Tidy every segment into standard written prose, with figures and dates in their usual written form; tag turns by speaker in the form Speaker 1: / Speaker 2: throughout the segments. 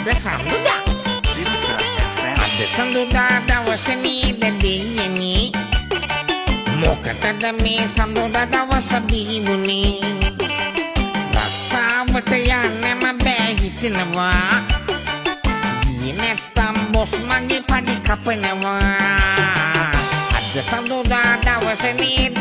Speaker 1: සඳුදා
Speaker 2: Silsa FM.
Speaker 1: අද සඳුදා දවසේ නේද දෙයනේ මොකටද මේ සඳුදා දවස බිහිවුනේ රස්සාවට යන්නම බෑ හිතෙනවා ගියේ නැත්තම් බොස් මගේ පඩි කපනවා අද සඳුදා දවසේ නේද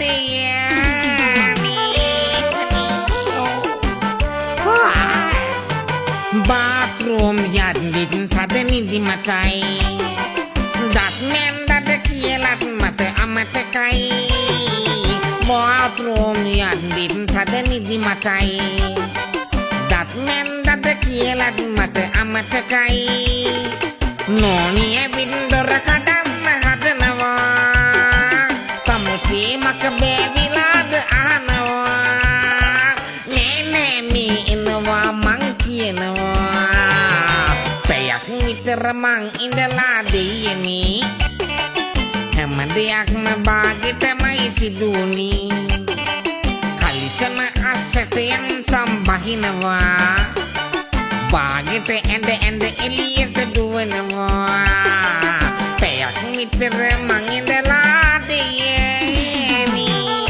Speaker 1: bathroom යද්දිත් පද නිදිමතයි දත් මෙන්දද කියලත් මට අමතකයි bathroom යද්දිත් පද නිදිමතයි දත් මෙන්දද කියලත් මට අමතකයි නෝනිය බින්දොර කඩන්න හදනවා තමුසේ මක බෑවිලාද අහනවා නෑ මේ එනවා මං කියනවා පැයක් විතර මං ඉඳලා දෙයනේ හැම දෙයක්ම බාගෙටමයි සිදුවුනේ කලිසම අස්සට යන්තම් බහිනවා බාගෙට ඇඳ එළියට දුවනවා පැයක් විතර මං ඉඳලා දෙයනේ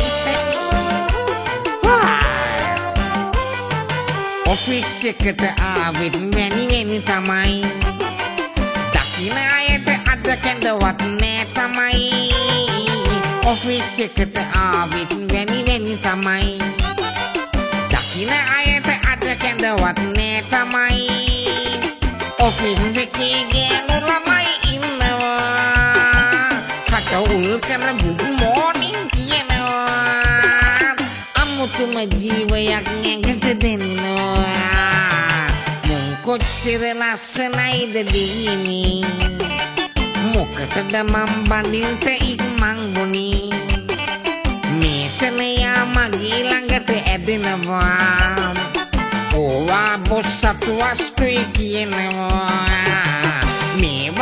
Speaker 1: ඔෆිස් එකට ආවෙත් වැනි තමයි දකින අයට අද කැඳවත් නෑ තමයි ඔෆිස් එකට ආවෙත් වැනි තමයි දකින අයට අද කැඳවත් නෑ තමයි ඔෆිස් එකේ ගෑනු ළමයි ඉන්නවා කට උල් කර good morning කියනවා අමුතුම ජීවයක් ඇඟට දෙන්නවා මුන් කොච්චර ලස්සනයිද දියනේ මොකටද මං බඳින්ට ඉක්මන් වුණේ මේසනයා මගේ ළඟට ඇදෙනවා ඕවා බොස් සතු වස්තුයි කියනවා මේව